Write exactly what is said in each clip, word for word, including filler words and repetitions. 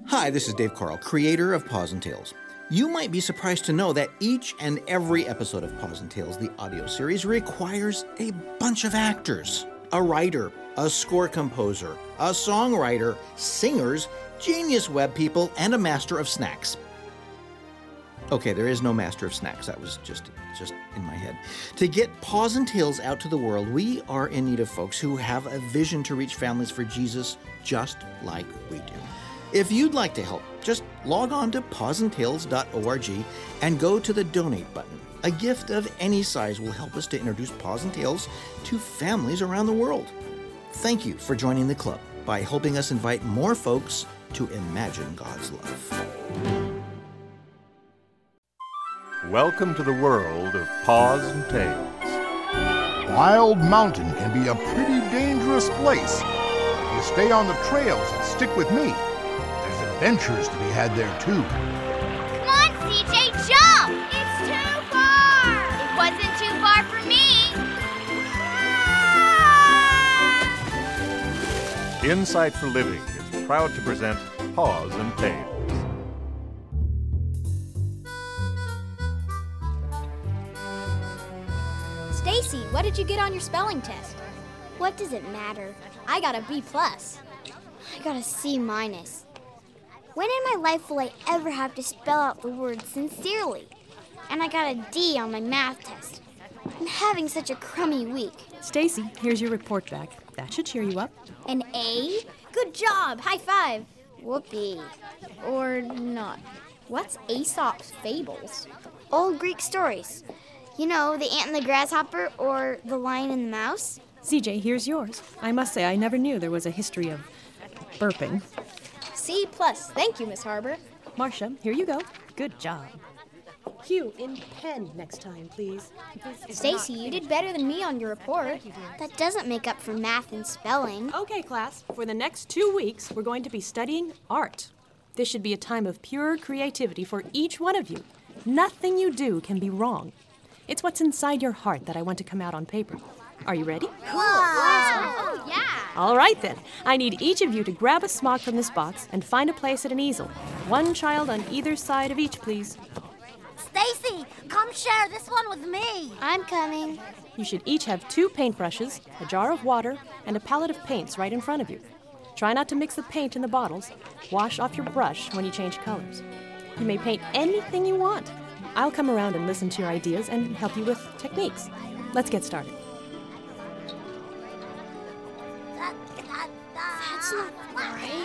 Hi, this is Dave Carl, creator of Paws and Tales. You might be surprised to know that each and every episode of Paws and Tales, the audio series, requires a bunch of actors. A writer, a score composer, a songwriter, singers, genius web people, and a master of snacks. Okay, there is no master of snacks. That was just, just in my head. To get Paws and Tales out to the world, we are in need of folks who have a vision to reach families for Jesus just like we do. If you'd like to help, just log on to paws and tales dot org and go to the donate button. A gift of any size will help us to introduce Paws and Tales to families around the world. Thank you for joining the club by helping us invite more folks to imagine God's love. Welcome to the world of Paws and Tales. Wild Mountain can be a pretty dangerous place. If you stay on the trails and stick with me, there's adventures to be had there too. Come on, C J, jump! It's too far! It wasn't too far for me! Ah! Insight for Living is proud to present Paws and Tales. Stacy, what did you get on your spelling test? What does it matter? I got a B plus. I got a C minus. When in my life will I ever have to spell out the word sincerely? And I got a D on my math test. I'm having such a crummy week. Stacy, here's your report back. That should cheer you up. An A? Good job. High five. Whoopee. Or not. What's Aesop's Fables? Old Greek stories. You know, the ant and the grasshopper or the lion and the mouse? C J, here's yours. I must say, I never knew there was a history of burping. C plus. Thank you, Miss Harbor. Marcia, here you go. Good job. Hugh, in pen next time, please. Stacy, you did better than me on your report. That doesn't make up for math and spelling. Okay, class. For the next two weeks, we're going to be studying art. This should be a time of pure creativity for each one of you. Nothing you do can be wrong. It's what's inside your heart that I want to come out on paper. Are you ready? Cool! Oh, yeah! All right, then. I need each of you to grab a smock from this box and find a place at an easel. One child on either side of each, please. Stacy, come share this one with me. I'm coming. You should each have two paintbrushes, a jar of water, and a palette of paints right in front of you. Try not to mix the paint in the bottles. Wash off your brush when you change colors. You may paint anything you want. I'll come around and listen to your ideas and help you with techniques. Let's get started. That's not right.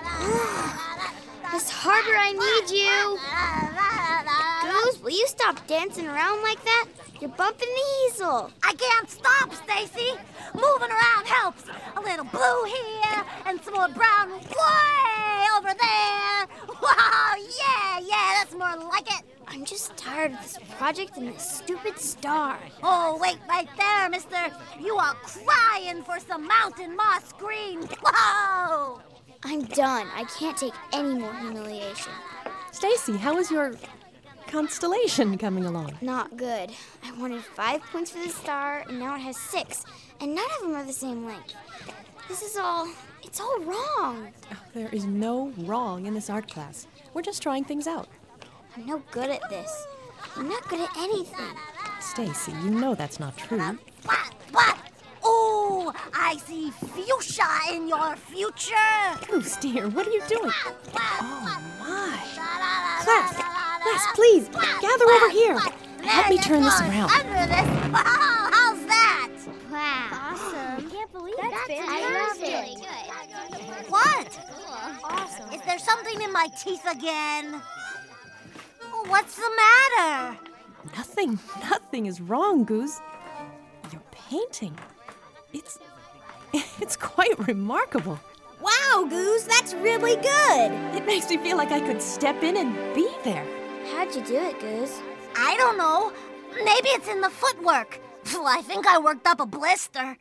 Miss Harbor, I need you. Goose, will you stop dancing around like that? You're bumping the easel. I can't stop, Stacy. Moving around helps. A little blue here and some more brown way over there. Wow, yeah, yeah, that's more like it. I'm just tired of this project and this stupid star. Oh, wait right there, mister. You are crying for some mountain moss green. Whoa! I'm done. I can't take any more humiliation. Stacy, how is your constellation coming along? Not good. I wanted five points for the star, and now it has six. And none of them are the same length. This is all... it's all wrong. Oh, there is no wrong in this art class. We're just trying things out. I'm no good at this. I'm not good at anything. Stacy, you know that's not true. What? What? Oh, I see fuchsia in your future. Goose, dear, what are you doing? Oh, my. Class, class, please, gather over here. Help me turn this around. Under this. Oh, how's that? Wow. Awesome. I can't believe That's that. I loved it. What? Awesome. Is there something in my teeth again? Oh, what's the matter? Nothing, nothing is wrong, Goose. You're painting. It's, it's quite remarkable. Wow, Goose, that's really good. It makes me feel like I could step in and be there. How'd you do it, Goose? I don't know. Maybe it's in the footwork. Well, I think I worked up a blister.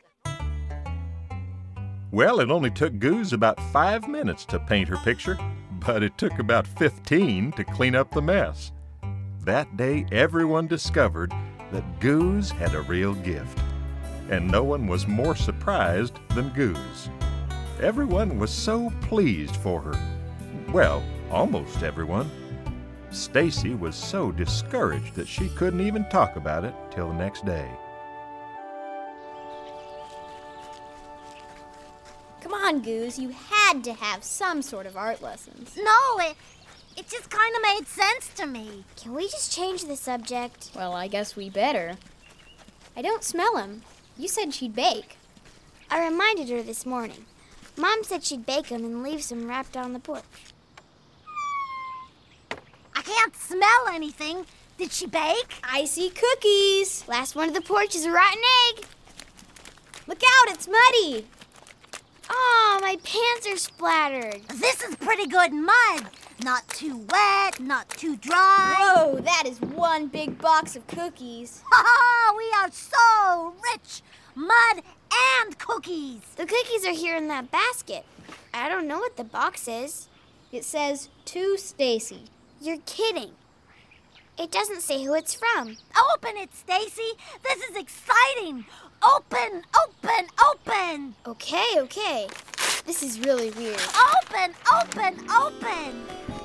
Well, it only took Goose about five minutes to paint her picture, but it took about fifteen to clean up the mess. That day, everyone discovered that Goose had a real gift, and no one was more surprised than Goose. Everyone was so pleased for her. Well, almost everyone. Stacy was so discouraged that she couldn't even talk about it till the next day. Come on, Goose, you had to have some sort of art lessons. No, it, it just kind of made sense to me. Can we just change the subject? Well, I guess we better. I don't smell him. You said she'd bake. I reminded her this morning. Mom said she'd bake them and leave some wrapped on the porch. I can't smell anything. Did she bake? I see cookies. Last one of the porch is a rotten egg. Look out, it's muddy. Oh, my pants are splattered. This is pretty good mud. Not too wet, not too dry. Whoa, that is one big box of cookies. Ha ha! We are so rich. Mud and cookies. The cookies are here in that basket. I don't know what the box is. It says, to Stacy. You're kidding. It doesn't say who it's from. Open it, Stacy. This is exciting. Open, open, open. Okay, okay. This is really weird. Open, open, open.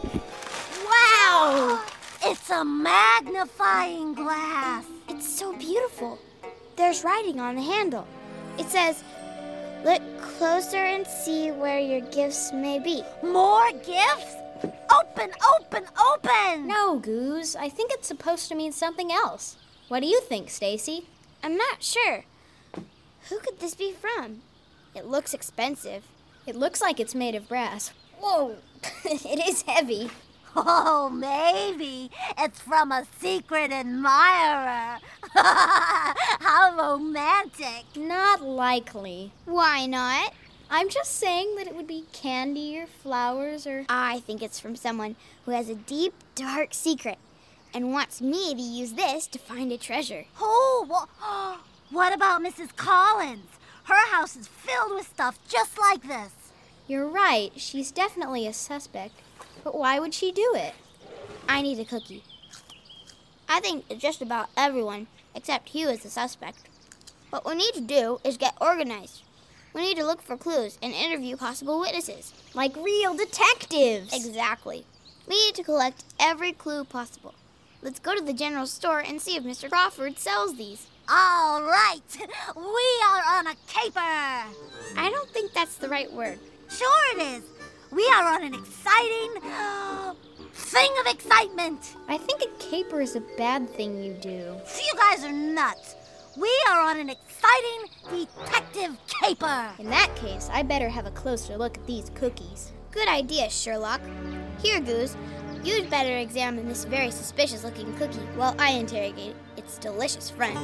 Wow! It's a magnifying glass. It's so beautiful. There's writing on the handle. It says, look closer and see where your gifts may be. More gifts? Open, open, open! No, Goose. I think it's supposed to mean something else. What do you think, Stacy? I'm not sure. Who could this be from? It looks expensive. It looks like it's made of brass. Whoa, it is heavy. Oh, maybe it's from a secret admirer. How romantic. Not likely. Why not? I'm just saying that it would be candy or flowers or... I think it's from someone who has a deep, dark secret and wants me to use this to find a treasure. Oh, well, what about Missus Collins? Her house is filled with stuff just like this. You're right. She's definitely a suspect. But why would she do it? I need a cookie. I think that just about everyone except Hugh is a suspect. What we need to do is get organized. We need to look for clues and interview possible witnesses. Like real detectives. Exactly. We need to collect every clue possible. Let's go to the general store and see if Mister Crawford sells these. All right. We are on a caper. I don't think that's the right word. Sure it is. We are on an exciting thing of excitement. I think a caper is a bad thing you do. You guys are nuts. We are on an exciting detective caper. In that case, I better have a closer look at these cookies. Good idea, Sherlock. Here, Goose. You'd better examine this very suspicious-looking cookie while I interrogate its delicious friend.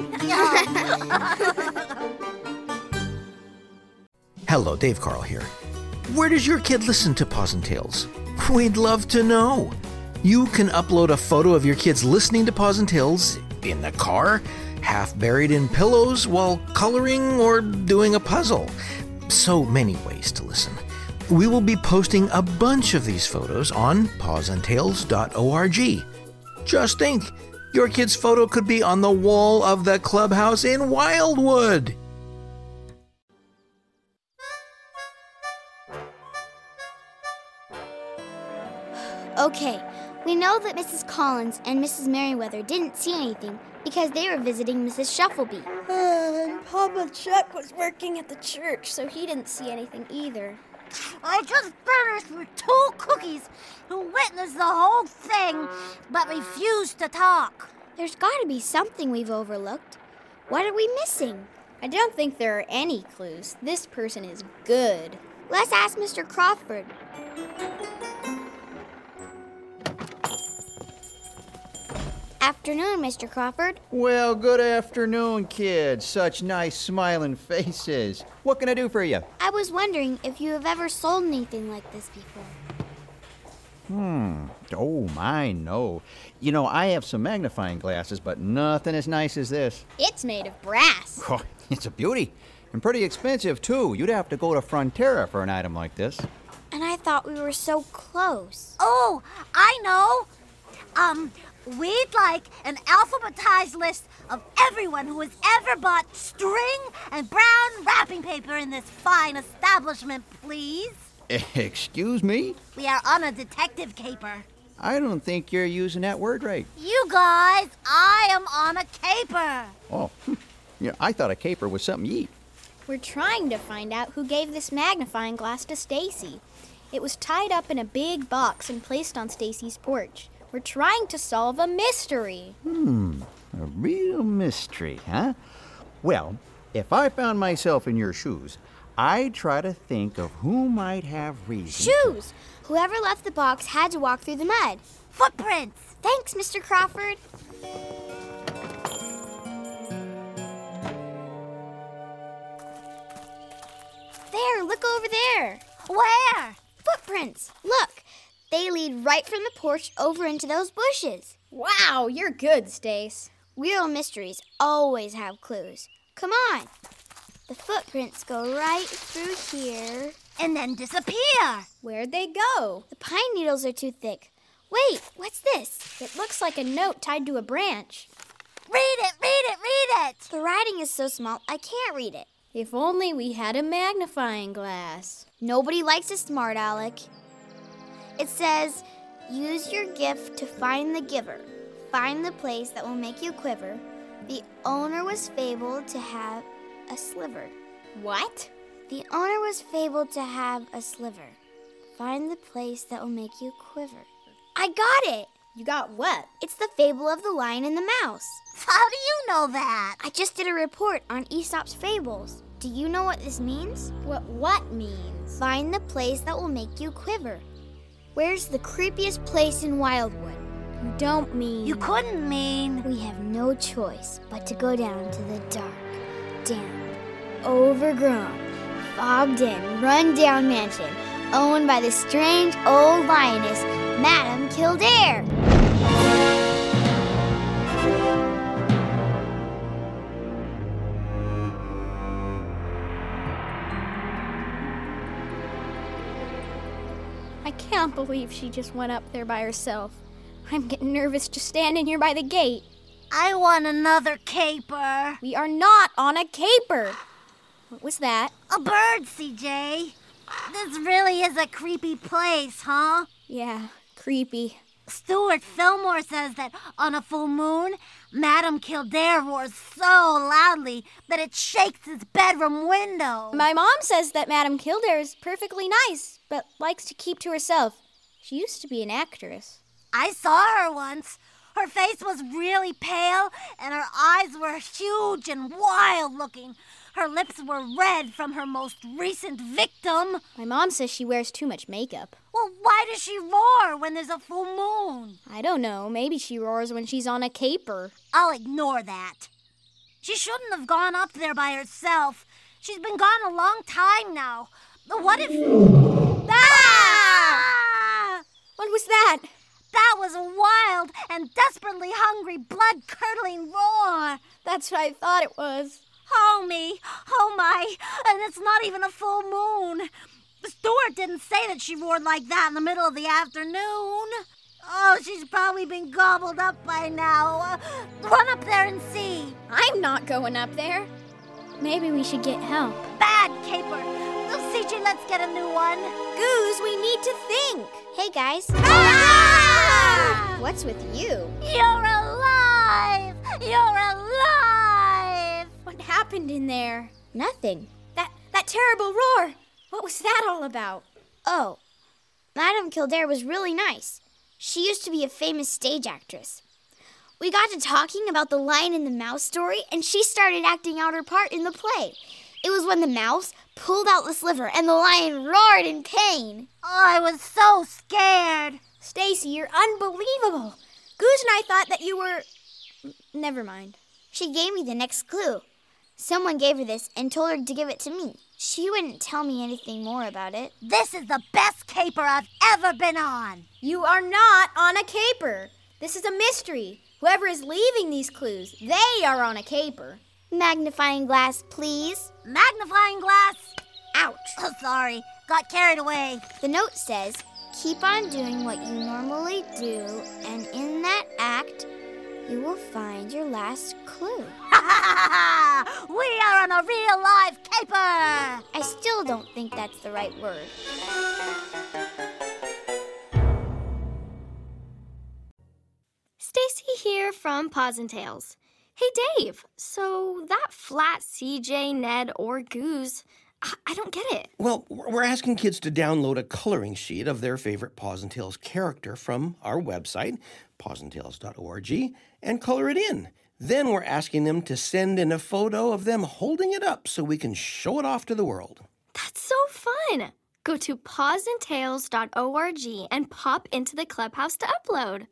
Hello, Dave Carl here. Where does your kid listen to Paws and Tales? We'd love to know. You can upload a photo of your kids listening to Paws and Tales in the car, half buried in pillows while coloring or doing a puzzle. So many ways to listen. We will be posting a bunch of these photos on paws and tales dot org. Just think, your kid's photo could be on the wall of the clubhouse in Wildwood. Okay, we know that Missus Collins and Missus Merriweather didn't see anything because they were visiting Missus Shuffleby. Uh, and Papa Chuck was working at the church, so he didn't see anything either. I just finished with two cookies who witnessed the whole thing but refused to talk. There's got to be something we've overlooked. What are we missing? I don't think there are any clues. This person is good. Let's ask Mister Crawford. Afternoon, Mister Crawford. Well, good afternoon, kids. Such nice smiling faces. What can I do for you? I was wondering if you have ever sold anything like this before. Hmm. Oh, my, no. You know, I have some magnifying glasses, but nothing as nice as this. It's made of brass. Oh, it's a beauty. And pretty expensive, too. You'd have to go to Frontera for an item like this. And I thought we were so close. Oh, I know. Um... We'd like an alphabetized list of everyone who has ever bought string and brown wrapping paper in this fine establishment, please. Excuse me? We are on a detective caper. I don't think you're using that word right. You guys, I am on a caper. Oh, yeah, I thought a caper was something you eat. We're trying to find out who gave this magnifying glass to Stacy. It was tied up in a big box and placed on Stacy's porch. We're trying to solve a mystery. Hmm, a real mystery, huh? Well, if I found myself in your shoes, I'd try to think of who might have reason. Shoes! Whoever left the box had to walk through the mud. Footprints! Thanks, Mister Crawford. There, look over there. Where? Footprints. Look, they lead right from the porch over into those bushes. Wow, you're good, Stace. Real mysteries always have clues. Come on. The footprints go right through here. And then disappear. Where'd they go? The pine needles are too thick. Wait, what's this? It looks like a note tied to a branch. Read it, read it, read it. The writing is so small, I can't read it. If only we had a magnifying glass. Nobody likes a smart aleck. It says, use your gift to find the giver. Find the place that will make you quiver. The owner was fabled to have a sliver. What? The owner was fabled to have a sliver. Find the place that will make you quiver. I got it! You got what? It's the fable of the lion and the mouse. How do you know that? I just did a report on Aesop's fables. Do you know what this means? What what means? Find the place that will make you quiver. Where's the creepiest place in Wildwood? You don't mean... You couldn't mean... We have no choice but to go down to the dark, damp, overgrown, fogged-in, run-down mansion owned by the strange old lioness, Madame Kildare. I can't believe she just went up there by herself. I'm getting nervous just standing here by the gate. I want another caper. We are not on a caper. What was that? A bird, C J. This really is a creepy place, huh? Yeah, creepy. Stuart Fillmore says that on a full moon, Madame Kildare roars so loudly that it shakes his bedroom window. My mom says that Madame Kildare is perfectly nice, but likes to keep to herself. She used to be an actress. I saw her once. Her face was really pale, and her eyes were huge and wild-looking. Her lips were red from her most recent victim. My mom says she wears too much makeup. Well, why does she roar when there's a full moon? I don't know. Maybe she roars when she's on a caper. I'll ignore that. She shouldn't have gone up there by herself. She's been gone a long time now. What if... Ah! What was that? That was a wild and desperately hungry, blood-curdling roar. That's what I thought it was. Oh, me. Oh, my. And it's not even a full moon. Stuart didn't say that she roared like that in the middle of the afternoon. Oh, she's probably been gobbled up by now. Uh, run up there and see. I'm not going up there. Maybe we should get help. Bad caper. Oh, C J, let's get a new one. Goose, we need to think. Hey, guys. Ah! What's with you? You're alive! You're alive! What happened in there? Nothing. That that terrible roar. What was that all about? Oh, Madame Kildare was really nice. She used to be a famous stage actress. We got to talking about the Lion and the Mouse story, and she started acting out her part in the play. It was when the mouse pulled out the sliver and the lion roared in pain. Oh, I was so scared. Stacy, you're unbelievable. Goose and I thought that you were... Never mind. She gave me the next clue. Someone gave her this and told her to give it to me. She wouldn't tell me anything more about it. This is the best caper I've ever been on. You are not on a caper. This is a mystery. Whoever is leaving these clues, they are on a caper. Magnifying glass, please. Magnifying glass? Ouch. Oh, sorry. Got carried away. The note says, keep on doing what you normally do, and in that act, you will find your last clue. We are on a real live caper. caper! I still don't think that's the right word. Stacy here from Paws and Tails. Hey, Dave, so that flat C J, Ned, or Goose, I, I don't get it. Well, we're asking kids to download a coloring sheet of their favorite Paws and Tails character from our website, paws and tails dot org, and color it in. Then we're asking them to send in a photo of them holding it up so we can show it off to the world. That's so fun. Go to paws and tails dot org and pop into the clubhouse to upload.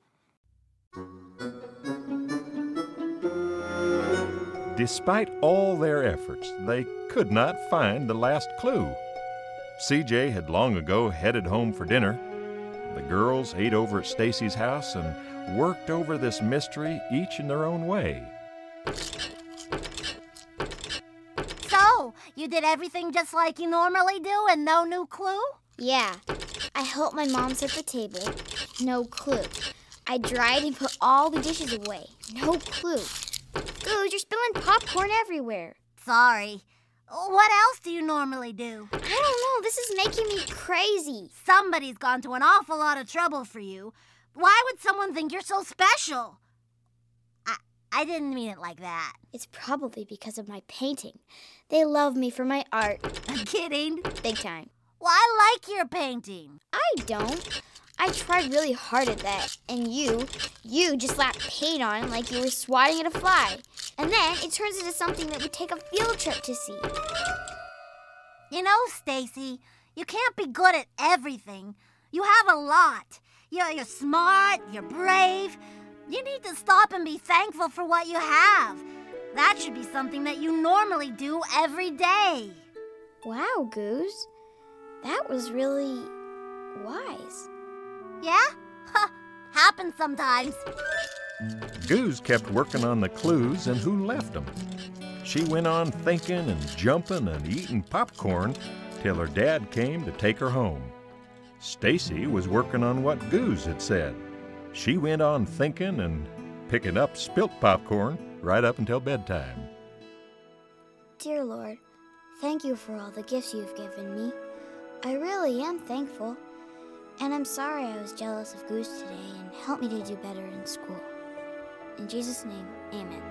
Despite all their efforts, they could not find the last clue. C J had long ago headed home for dinner. The girls ate over at Stacy's house and worked over this mystery each in their own way. So, you did everything just like you normally do and no new clue? Yeah. I helped my mom set the table. No clue. I dried and put all the dishes away. No clue. Goose, you're spilling popcorn everywhere. Sorry. What else do you normally do? I don't know. This is making me crazy. Somebody's gone to an awful lot of trouble for you. Why would someone think you're so special? I, I didn't mean it like that. It's probably because of my painting. They love me for my art. I'm kidding. Big time. Well, I like your painting. I don't. I tried really hard at that, and you, you just slapped paint on like you were swatting at a fly. And then it turns into something that would take a field trip to see. You know, Stacy, you can't be good at everything. You have a lot. You're, you're smart, you're brave. You need to stop and be thankful for what you have. That should be something that you normally do every day. Wow, Goose. That was really wise. Yeah? Huh. Happens sometimes. Goose kept working on the clues and who left them. She went on thinking and jumping and eating popcorn till her dad came to take her home. Stacy was working on what Goose had said. She went on thinking and picking up spilt popcorn right up until bedtime. Dear Lord, thank you for all the gifts you've given me. I really am thankful. And I'm sorry I was jealous of Goose today, and help me to do better in school. In Jesus' name, amen.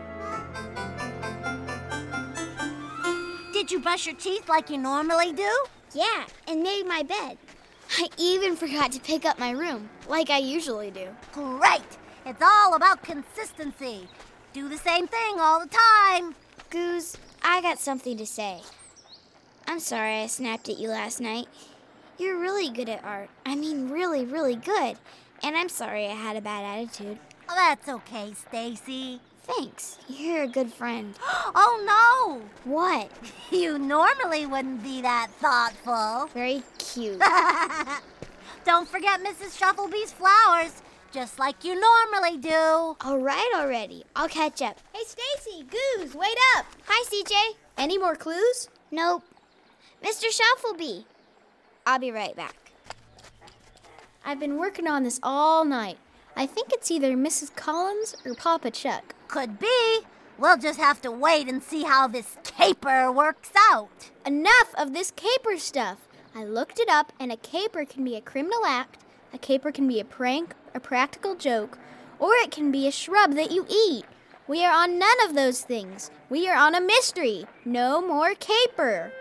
Did you brush your teeth like you normally do? Yeah, and made my bed. I even forgot to pick up my room, like I usually do. Great! It's all about consistency. Do the same thing all the time. Goose, I got something to say. I'm sorry I snapped at you last night. You're really good at art. I mean, really, really good. And I'm sorry I had a bad attitude. Oh, that's okay, Stacy. Thanks. You're a good friend. Oh, no! What? You normally wouldn't be that thoughtful. Very cute. Don't forget Missus Shufflebee's flowers, just like you normally do. All right already. I'll catch up. Hey, Stacy, Goose, wait up. Hi, C J. Any more clues? Nope. Mister Shufflebee. I'll be right back. I've been working on this all night. I think it's either Missus Collins or Papa Chuck. Could be. We'll just have to wait and see how this caper works out. Enough of this caper stuff. I looked it up, and a caper can be a criminal act, a caper can be a prank, a practical joke, or it can be a shrub that you eat. We are on none of those things. We are on a mystery. No more caper.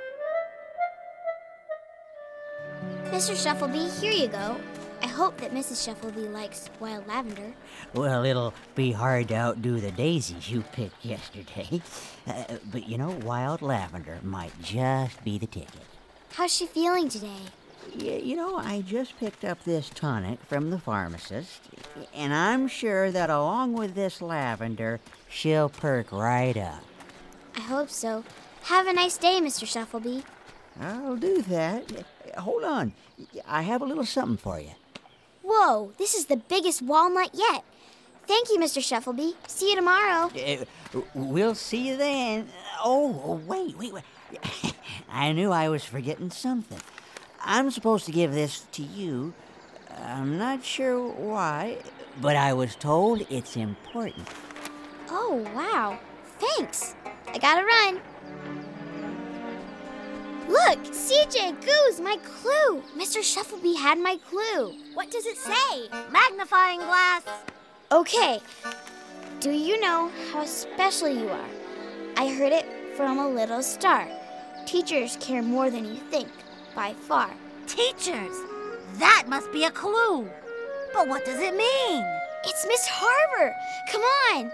Mister Shufflebee, here you go. I hope that Missus Shufflebee likes wild lavender. Well, it'll be hard to outdo the daisies you picked yesterday. Uh, but you know, wild lavender might just be the ticket. How's she feeling today? Y- you know, I just picked up this tonic from the pharmacist, and I'm sure that along with this lavender, she'll perk right up. I hope so. Have a nice day, Mister Shufflebee. I'll do that. Hold on. I have a little something for you. Whoa, this is the biggest walnut yet. Thank you, Mister Shufflebee. See you tomorrow. Uh, we'll see you then. Oh, oh, wait, wait, wait. I knew I was forgetting something. I'm supposed to give this to you. I'm not sure why, but I was told it's important. Oh, wow. Thanks. I gotta run. Look, C J, Goose, my clue. Mister Shufflebee had my clue. What does it say? Magnifying glass. Okay. Do you know how special you are? I heard it from a little star. Teachers care more than you think, by far. Teachers? That must be a clue. But what does it mean? It's Miss Harbor. Come on.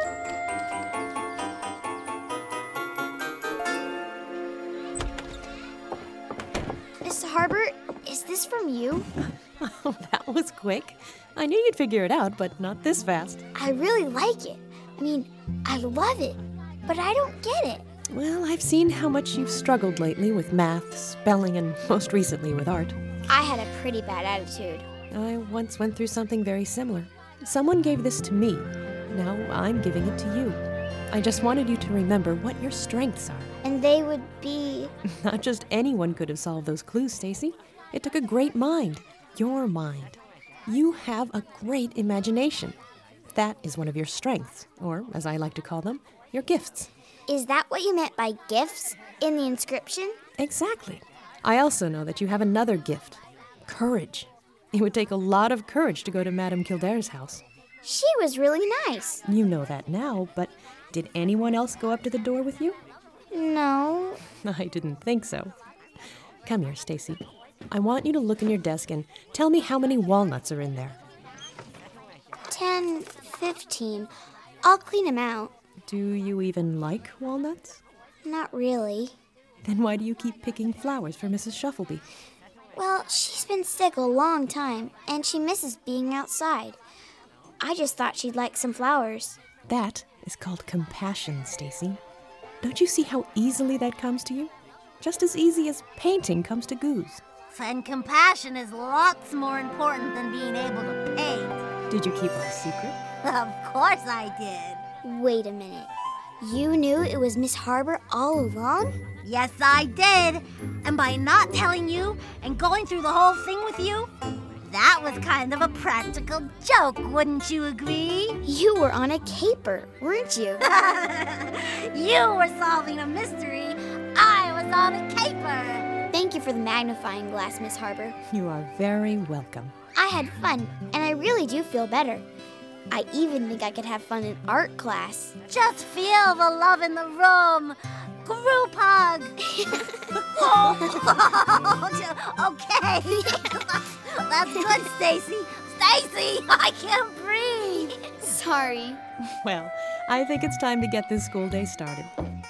Miss Harbor, is this from you? Oh, that was quick. I knew you'd figure it out, but not this fast. I really like it. I mean, I love it, but I don't get it. Well, I've seen how much you've struggled lately with math, spelling, and most recently with art. I had a pretty bad attitude. I once went through something very similar. Someone gave this to me. Now I'm giving it to you. I just wanted you to remember what your strengths are. And they would be... Not just anyone could have solved those clues, Stacy. It took a great mind. Your mind. You have a great imagination. That is one of your strengths, or, as I like to call them, your gifts. Is that what you meant by gifts in the inscription? Exactly. I also know that you have another gift. Courage. It would take a lot of courage to go to Madame Kildare's house. She was really nice. You know that now, but did anyone else go up to the door with you? No. I didn't think so. Come here, Stacy. I want you to look in your desk and tell me how many walnuts are in there. Ten, fifteen. I'll clean them out. Do you even like walnuts? Not really. Then why do you keep picking flowers for Missus Shufflebee? Well, she's been sick a long time, and she misses being outside. I just thought she'd like some flowers. That is called compassion, Stacy. Don't you see how easily that comes to you? Just as easy as painting comes to Goose. And compassion is lots more important than being able to paint. Did you keep our secret? Of course I did. Wait a minute. You knew it was Miss Harbor all along? Yes, I did. And by not telling you and going through the whole thing with you, that was kind of a practical joke, wouldn't you agree? You were on a caper, weren't you? You were solving a mystery. I was on a caper. Thank you for the magnifying glass, Miss Harbor. You are very welcome. I had fun, and I really do feel better. I even think I could have fun in art class. Just feel the love in the room. Group hug. Okay. That's good, Stacy. Stacy, I can't breathe. Sorry. Well, I think it's time to get this school day started.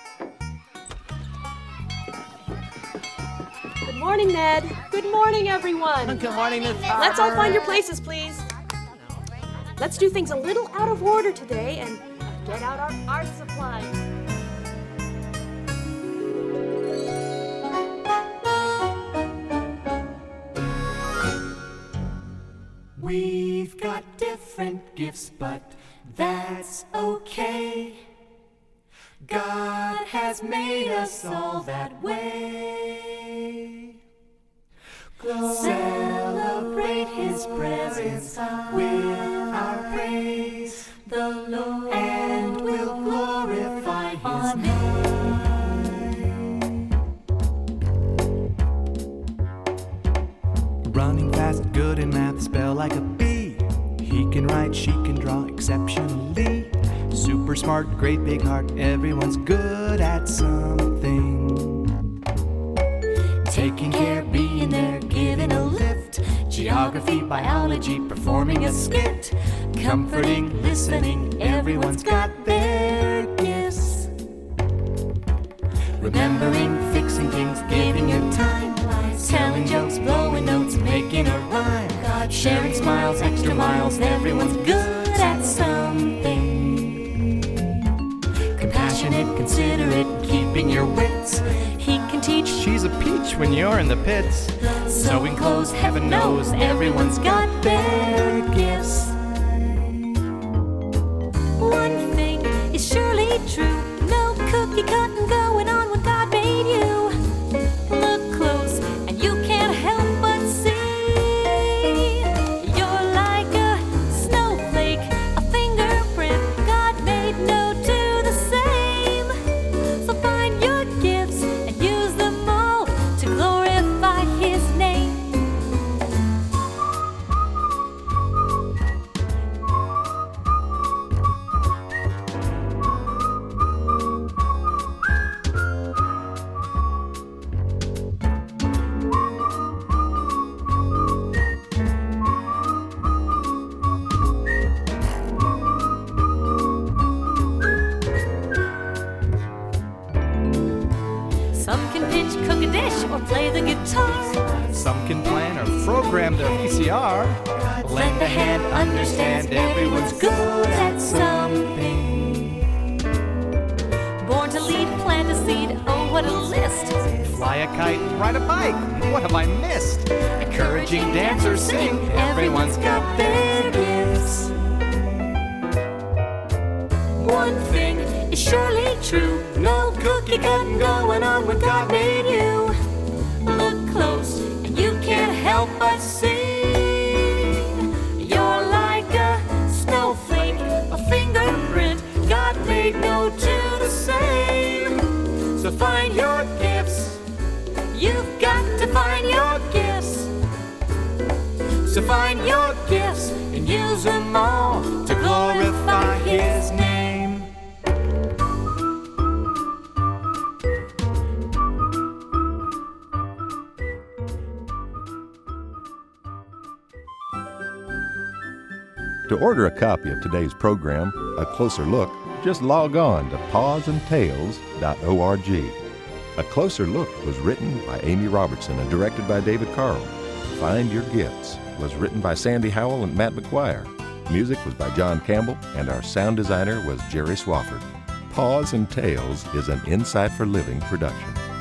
Good morning, Ned. Good morning, everyone. Good morning, Miss Let's all find your places, please. Let's do things a little out of order today and get out our art supplies. We've got different gifts, but that's okay. God has made us all that way. Celebrate His presence with our praise, the Lord, and we'll glorify His name. Running fast, good in math, spell like a bee. He can write, she can draw exceptionally. Super smart, great big heart, everyone's good at something. Taking care, being there, giving a lift. Geography, biology, performing a skit. Comforting, listening, everyone's got their gifts. Remembering, fixing things, giving your time. Telling jokes, blowing notes, making a rhyme. Sharing smiles, extra miles, everyone's good at something. Compassionate, considerate, keeping your wits. He can teach, she's a peach when you're in the pits. Sewing clothes, heaven knows, everyone's got their gifts. One thing is surely true, no cookie cutting going on when God made you. Look close and you can't help but see you're like a snowflake, a fingerprint. God made no two the same. So find your gifts and use them all Lend a hand, understand everyone's good at something. Born to lead, plant a seed, oh what a list. Fly a kite, ride a bike, what have I missed? Encouraging, dance or sing, everyone's got their gifts. One thing is surely true, no cookie cutting going on when God made you. Look close and you can't help but see. You're like a snowflake, a fingerprint, God made no two the same. So find your gifts, you've got to find your gifts. So find your gifts and use them all to glorify His name. To order a copy of today's program, A Closer Look, just log on to paws and tales dot org. A Closer Look was written by Amy Robertson and directed by David Carl. Find Your Gifts was written by Sandy Howell and Matt McGuire. Music was by John Campbell, and our sound designer was Jerry Swafford. Paws and Tales is an Insight for Living production.